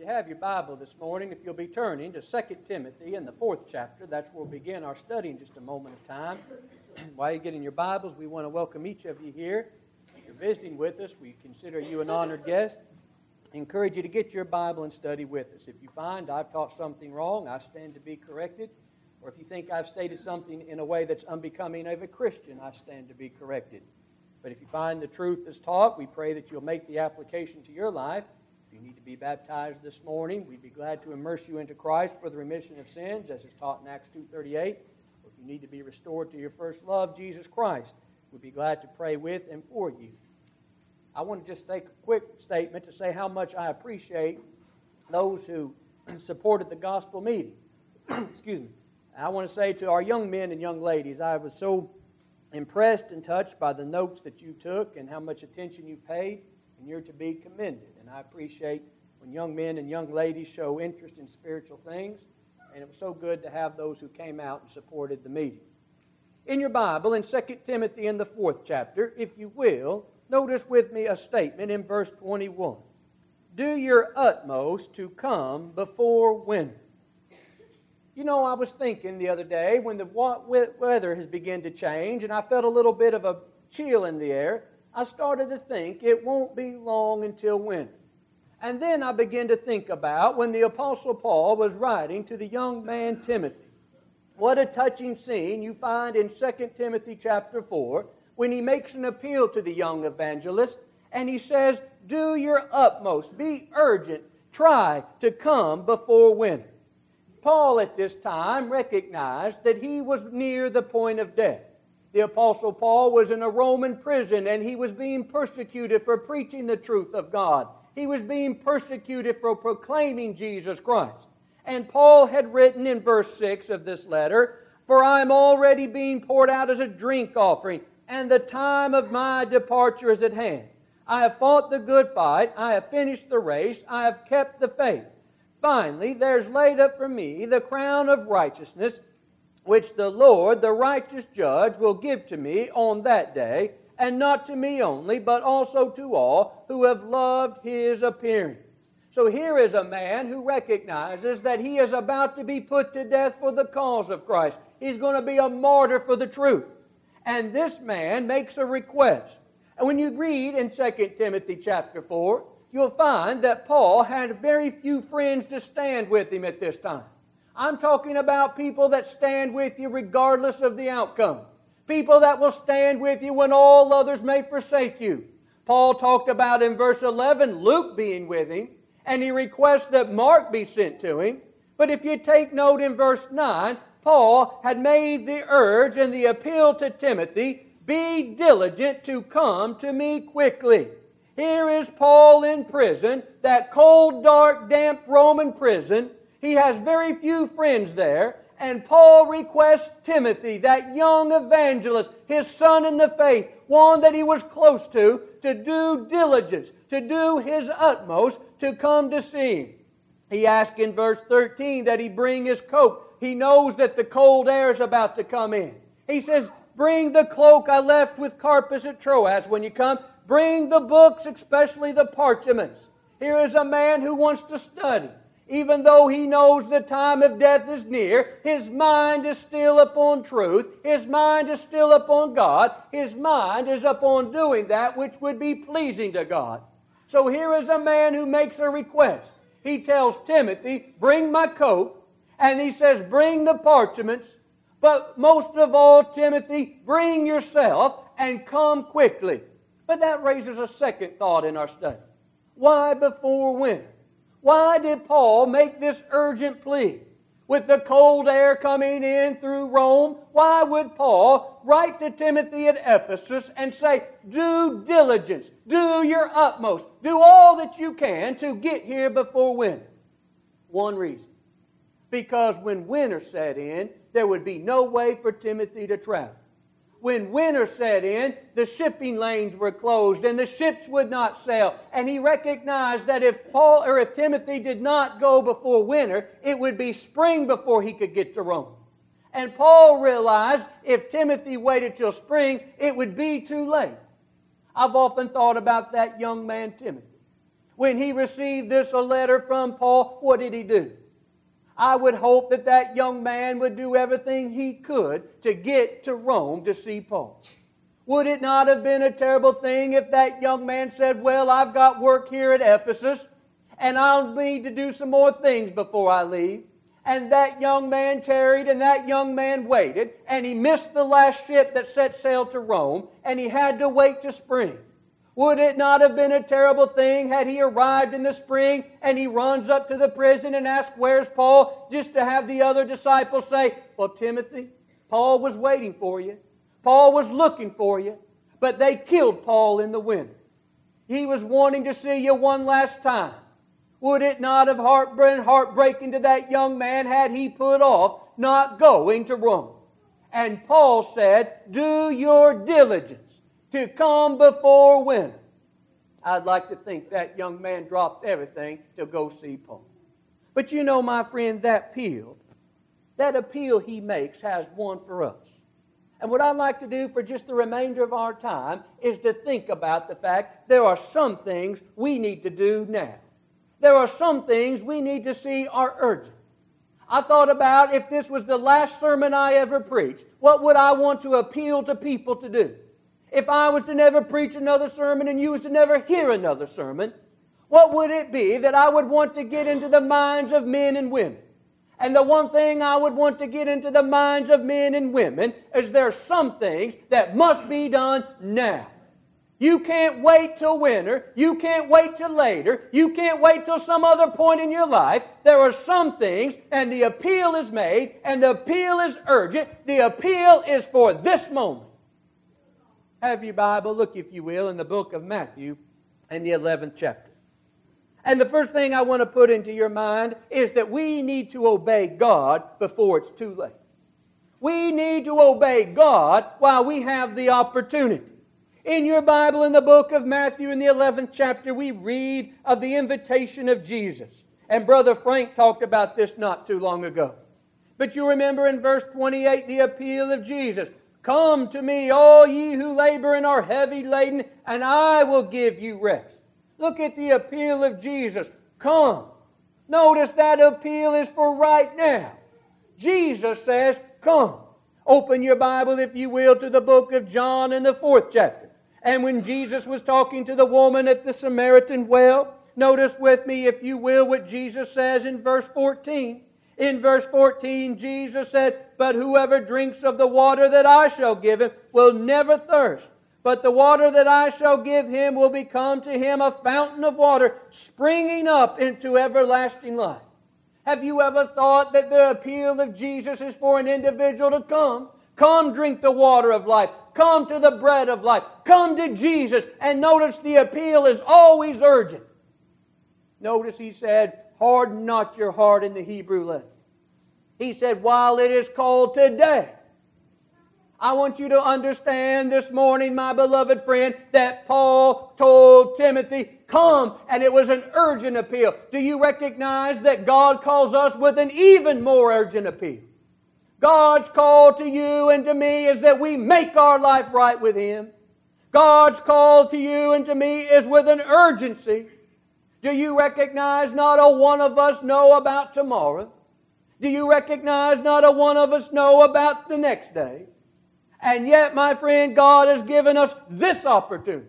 you have your Bible this morning, if you'll be turning to 2 Timothy in the 4th chapter, that's where we'll begin our study in just a moment of time. While you're getting your Bibles, we want to welcome each of you here. If you're visiting with us, we consider you an honored guest. I encourage you to get your Bible and study with us. If you find I've taught something wrong, I stand to be corrected. Or if you think I've stated something in a way that's unbecoming of a Christian, I stand to be corrected. But if you find the truth is taught, we pray that you'll make the application to your life. If you need to be baptized this morning, we'd be glad to immerse you into Christ for the remission of sins, as is taught in Acts 2:38. Or if you need to be restored to your first love, Jesus Christ, we'd be glad to pray with and for you. I want to just take a quick statement to say how much I appreciate those who supported the gospel meeting. Excuse me. I want to say to our young men and young ladies, I was so impressed and touched by the notes that you took and how much attention you paid, and you're to be commended. And I appreciate when young men and young ladies show interest in spiritual things, and it was so good to have those who came out and supported the meeting. In your Bible, in 2 Timothy in the 4th chapter, if you will, notice with me a statement in verse 21. Do your utmost to come before winter. You know, I was thinking the other day when the weather has begun to change and I felt a little bit of a chill in the air, I started to think it won't be long until winter. And then I began to think about when the Apostle Paul was writing to the young man Timothy. What a touching scene you find in 2 Timothy chapter 4 when he makes an appeal to the young evangelist and he says, do your utmost, be urgent, try to come before winter. Paul at this time recognized that he was near the point of death. The Apostle Paul was in a Roman prison and he was being persecuted for preaching the truth of God. He was being persecuted for proclaiming Jesus Christ. And Paul had written in verse 6 of this letter, for I am already being poured out as a drink offering, and the time of my departure is at hand. I have fought the good fight, I have finished the race, I have kept the faith. Finally, there's laid up for me the crown of righteousness, which the Lord, the righteous judge, will give to me on that day, and not to me only, but also to all who have loved His appearing. So here is a man who recognizes that he is about to be put to death for the cause of Christ. He's going to be a martyr for the truth. And this man makes a request. And when you read in 2 Timothy chapter 4, you'll find that Paul had very few friends to stand with him at this time. I'm talking about people that stand with you regardless of the outcome. People that will stand with you when all others may forsake you. Paul talked about in verse 11 Luke being with him, and he requests that Mark be sent to him. But if you take note in verse 9, Paul had made the urge and the appeal to Timothy, be diligent to come to me quickly. Here is Paul in prison, that cold, dark, damp Roman prison. He has very few friends there. And Paul requests Timothy, that young evangelist, his son in the faith, one that he was close to do diligence, to do his utmost to come to see him. He asks in verse 13 that he bring his coat. He knows that the cold air is about to come in. He says, bring the cloak I left with Carpus at Troas when you come. Bring the books, especially the parchments. Here is a man who wants to study. Even though he knows the time of death is near, his mind is still upon truth. His mind is still upon God. His mind is upon doing that which would be pleasing to God. So here is a man who makes a request. He tells Timothy, bring my coat. And he says, bring the parchments. But most of all, Timothy, bring yourself and come quickly. But that raises a second thought in our study. Why before winter? Why did Paul make this urgent plea? With the cold air coming in through Rome, why would Paul write to Timothy at Ephesus and say, do diligence, do your utmost, do all that you can to get here before winter? One reason. Because when winter set in, there would be no way for Timothy to travel. When winter set in, the shipping lanes were closed and the ships would not sail. And he recognized that if Timothy did not go before winter, it would be spring before he could get to Rome. And Paul realized if Timothy waited till spring, it would be too late. I've often thought about that young man Timothy. when he received this letter from Paul, what did he do? I would hope that that young man would do everything he could to get to Rome to see Paul. Would it not have been a terrible thing if that young man said, well, I've got work here at Ephesus, and I'll need to do some more things before I leave? And that young man tarried, and that young man waited, and he missed the last ship that set sail to Rome, and he had to wait to spring. Would it not have been a terrible thing had he arrived in the spring and he runs up to the prison and asks, where's Paul? Just to have the other disciples say, well, Timothy, Paul was waiting for you. Paul was looking for you. But they killed Paul in the winter. He was wanting to see you one last time. Would it not have been heartbreaking to that young man had he put off not going to Rome? And Paul said, do your diligence to come before winter. I'd like to think that young man dropped everything to go see Paul. But you know, my friend, that appeal he makes has one for us. And what I'd like to do for just the remainder of our time is to think about the fact there are some things we need to do now. There are some things we need to see are urgent. I thought about if this was the last sermon I ever preached, what would I want to appeal to people to do? If I was to never preach another sermon and you was to never hear another sermon, what would it be that I would want to get into the minds of men and women? And the one thing I would want to get into the minds of men and women is there are some things that must be done now. You can't wait till winter. You can't wait till later. You can't wait till some other point in your life. There are some things, and the appeal is made, and the appeal is urgent. The appeal is for this moment. Have your Bible, look if you will, in the book of Matthew and the 11th chapter. And the first thing I want to put into your mind is that we need to obey God before it's too late. We need to obey God while we have the opportunity. In your Bible, in the book of Matthew in the 11th chapter, we read of the invitation of Jesus. And Brother Frank talked about this not too long ago. But you remember in verse 28 the appeal of Jesus. Come to me, all ye who labor and are heavy laden, and I will give you rest. Look at the appeal of Jesus. Come. Notice that appeal is for right now. Jesus says, come. Open your Bible, if you will, to the book of John in the 4th chapter. And when Jesus was talking to the woman at the Samaritan well, notice with me, if you will, what Jesus says in verse 14. In verse 14, Jesus said, but whoever drinks of the water that I shall give him will never thirst. But the water that I shall give him will become to him a fountain of water springing up into everlasting life. Have you ever thought that the appeal of Jesus is for an individual to come? Come drink the water of life. Come to the bread of life. Come to Jesus. And notice the appeal is always urgent. Notice he said, harden not your heart in the Hebrew letter. He said, while it is called today. I want you to understand this morning, my beloved friend, that Paul told Timothy, come, and it was an urgent appeal. Do you recognize that God calls us with an even more urgent appeal? God's call to you and to me is that we make our life right with Him. God's call to you and to me is with an urgency. Do you recognize not a one of us know about tomorrow? Do you recognize not a one of us know about the next day? And yet, my friend, God has given us this opportunity.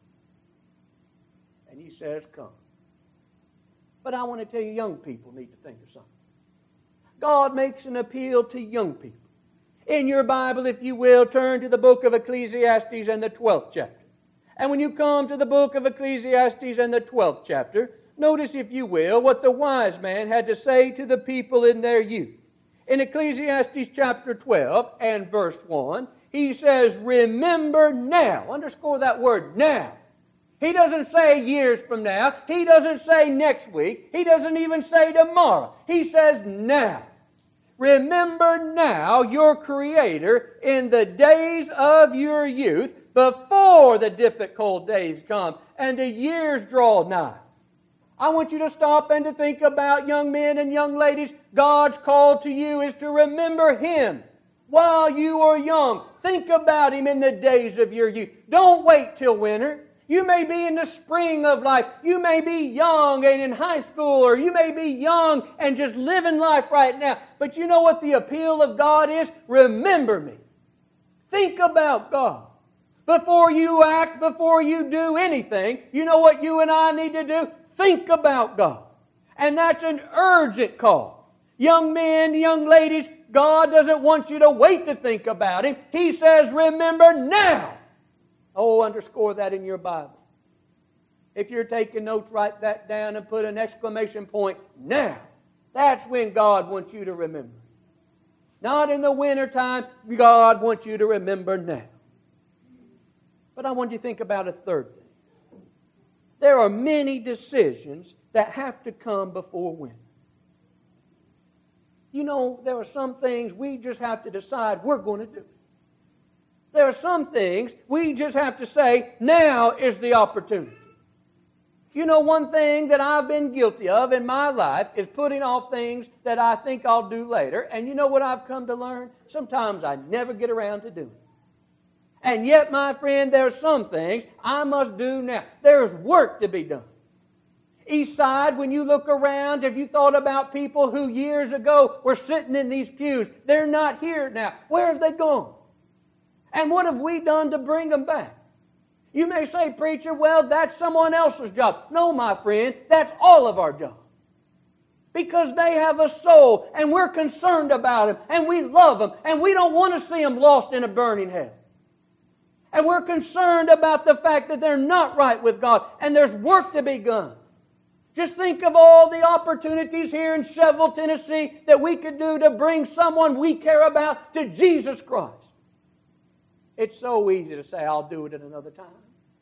And He says, come. But I want to tell you, young people need to think of something. God makes an appeal to young people. In your Bible, if you will, turn to the book of Ecclesiastes and the 12th chapter. And when you come to the book of Ecclesiastes and the 12th chapter, notice, if you will, what the wise man had to say to the people in their youth. In Ecclesiastes chapter 12 and verse 1, he says, remember now. Underscore that word, now. He doesn't say years from now. He doesn't say next week. He doesn't even say tomorrow. He says now. Remember now your Creator in the days of your youth, before the difficult days come and the years draw nigh. I want you to stop and to think about, young men and young ladies, God's call to you is to remember Him while you are young. Think about Him in the days of your youth. Don't wait till winter. You may be in the spring of life. You may be young and in high school, or you may be young and just living life right now. But you know what the appeal of God is? Remember me. Think about God. Before you act, before you do anything, you know what you and I need to do? Think about God. And that's an urgent call. Young men, young ladies, God doesn't want you to wait to think about Him. He says, remember now. Oh, underscore that in your Bible. If you're taking notes, write that down and put an exclamation point. Now. That's when God wants you to remember. Not in the wintertime. God wants you to remember now. But I want you to think about a third thing. There are many decisions that have to come before winter. You know, there are some things we just have to decide we're going to do. There are some things we just have to say, now is the opportunity. You know, one thing that I've been guilty of in my life is putting off things that I think I'll do later. And you know what I've come to learn? Sometimes I never get around to doing it. And yet, my friend, there are some things I must do now. There's work to be done. Eastside, when you look around, have you thought about people who years ago were sitting in these pews? They're not here now. Where have they gone? And what have we done to bring them back? You may say, preacher, well, that's someone else's job. No, my friend, that's all of our job. Because they have a soul, and we're concerned about them, and we love them, and we don't want to see them lost in a burning hell. And we're concerned about the fact that they're not right with God, and there's work to be done. Just think of all the opportunities here in Sheffield, Tennessee, that we could do to bring someone we care about to Jesus Christ. It's so easy to say, I'll do it at another time.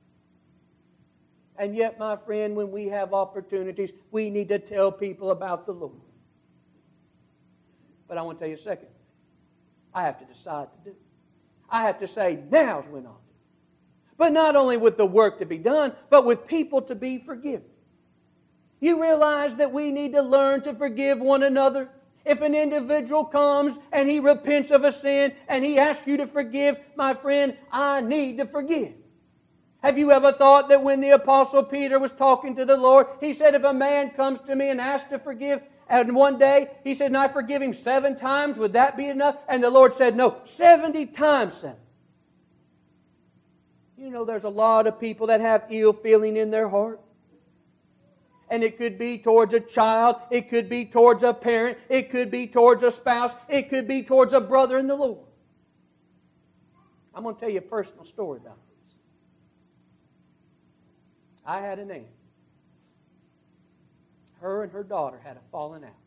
And yet, my friend, when we have opportunities, we need to tell people about the Lord. But I want to tell you a second. I have to decide to do it. I have to say, now's when I'll do it. But not only with the work to be done, but with people to be forgiven. You realize that we need to learn to forgive one another? If an individual comes and he repents of a sin and he asks you to forgive, my friend, I need to forgive. Have you ever thought that when the Apostle Peter was talking to the Lord, he said, if a man comes to me and asks to forgive, and one day he said, and I forgive him 7 times, would that be enough? And the Lord said, no, 70 times 7. You know, there's a lot of people that have ill feeling in their heart. And it could be towards a child. It could be towards a parent. It could be towards a spouse. It could be towards a brother in the Lord. I'm going to tell you a personal story about this. I had an aunt. Her and her daughter had a falling out.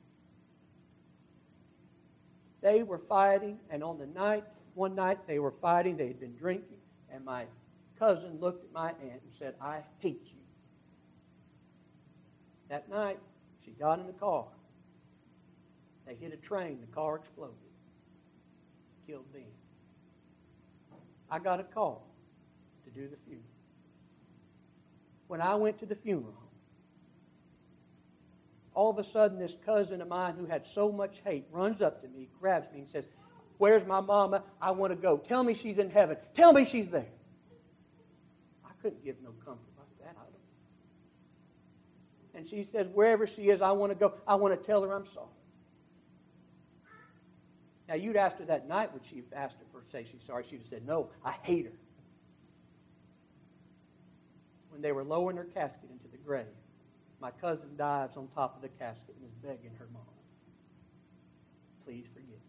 They were fighting, and one night they were fighting. They had been drinking, and my cousin looked at my aunt and said, I hate you. That night, she got in the car. They hit a train. The car exploded. Killed them. I got a call to do the funeral. When I went to the funeral, all of a sudden this cousin of mine who had so much hate runs up to me, grabs me and says, where's my mama? I want to go. Tell me she's in heaven. Tell me she's there. I couldn't give no comfort like that. I don't. And she says, wherever she is, I want to go. I want to tell her I'm sorry. Now, you'd asked her that night, would she have asked her for say she's sorry? She'd have said, no, I hate her. When they were lowering her casket into the grave, my cousin dives on top of the casket and is begging her mom, please forgive me.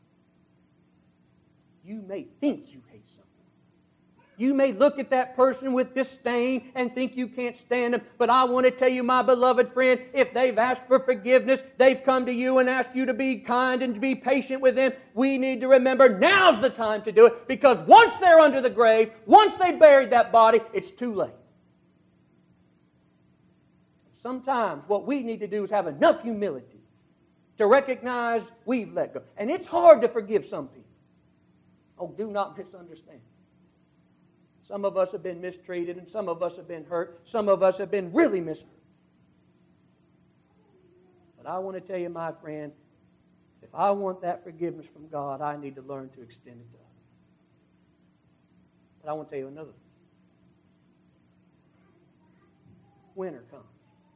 You may think you hate someone. You may look at that person with disdain and think you can't stand them, but I want to tell you, my beloved friend, if they've asked for forgiveness, they've come to you and asked you to be kind and to be patient with them, we need to remember now's the time to do it, because once they're under the grave, once they buried that body, it's too late. Sometimes what we need to do is have enough humility to recognize we've let go. And it's hard to forgive some people. Oh, do not misunderstand. Some of us have been mistreated, and some of us have been hurt. Some of us have been really mishurt. But I want to tell you, my friend, if I want that forgiveness from God, I need to learn to extend it to others. But I want to tell you another thing. winter comes.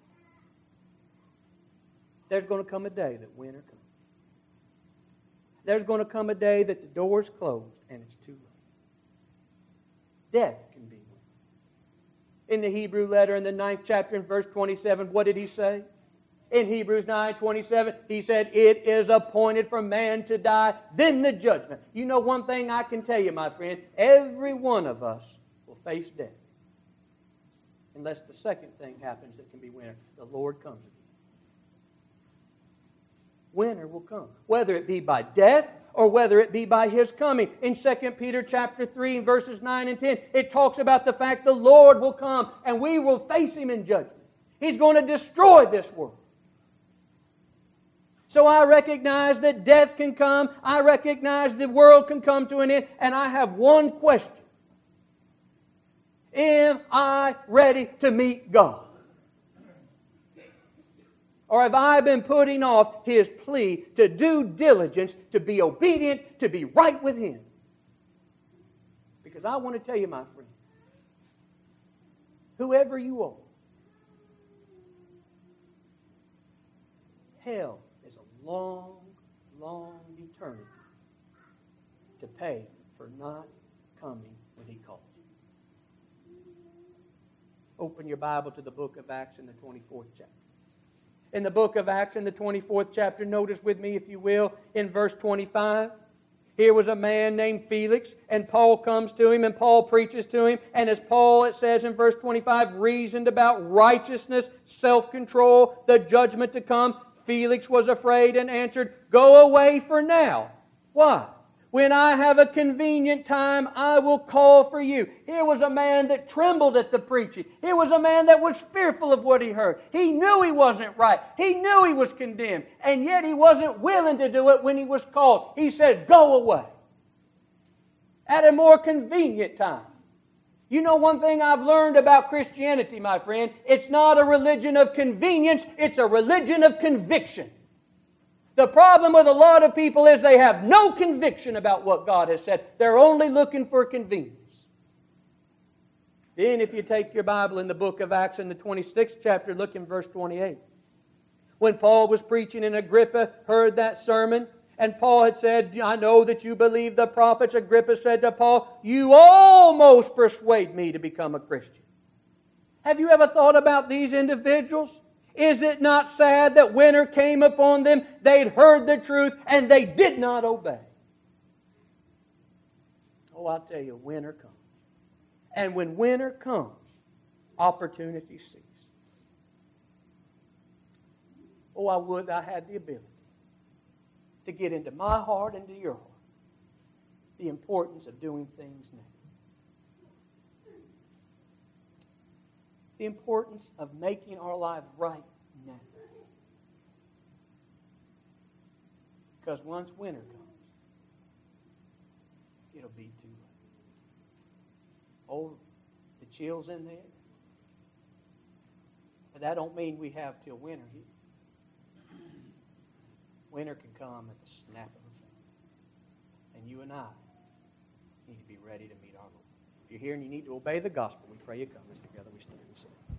There's going to come a day that winter comes. There's going to come a day that the door's closed and it's too late. Death can be winter. In the Hebrew letter in the 9th chapter in verse 27, what did he say? In Hebrews 9:27, he said, "It is appointed for man to die, then the judgment." You know one thing I can tell you, my friend, every one of us will face death. Unless the second thing happens that can be winter, the Lord comes again. Winter will come, whether it be by death or whether it be by His coming. In 2 Peter chapter 3, verses 9 and 10, it talks about the fact the Lord will come and we will face Him in judgment. He's going to destroy this world. So I recognize that death can come. I recognize the world can come to an end. And I have one question. Am I ready to meet God? Or have I been putting off His plea to do diligence, to be obedient, to be right with Him? Because I want to tell you, my friend, whoever you are, hell is a long, long eternity to pay for not coming when He calls. Open your Bible to the book of Acts in the 24th chapter. In the book of Acts in the 24th chapter, notice with me, if you will, in verse 25. Here was a man named Felix, and Paul comes to him, and Paul preaches to him. And as Paul, it says in verse 25, reasoned about righteousness, self-control, the judgment to come, Felix was afraid and answered, "Go away for now." Why? "When I have a convenient time, I will call for you." Here was a man that trembled at the preaching. Here was a man that was fearful of what he heard. He knew he wasn't right. He knew he was condemned. And yet he wasn't willing to do it when he was called. He said, "Go away." At a more convenient time. You know one thing I've learned about Christianity, my friend? It's not a religion of convenience. It's a religion of conviction. The problem with a lot of people is they have no conviction about what God has said. They're only looking for convenience. Then if you take your Bible in the book of Acts in the 26th chapter, look in verse 28. When Paul was preaching and Agrippa heard that sermon, and Paul had said, "I know that you believe the prophets," Agrippa said to Paul, "You almost persuade me to become a Christian." Have you ever thought about these individuals? Is it not sad that winter came upon them? They'd heard the truth and they did not obey. Oh, I'll tell you, winter comes. And when winter comes, opportunities cease. Oh, I would I had the ability to get into my heart and to your heart the importance of doing things now. The importance of making our lives right now. Because once winter comes, it'll be too late. Oh, the chill's in there. But that don't mean we have till winter here. Winter can come at the snap of a finger. And you and I need to be ready to meet our Lord. If you're here and you need to obey the gospel, we pray you come as together we stand and sing.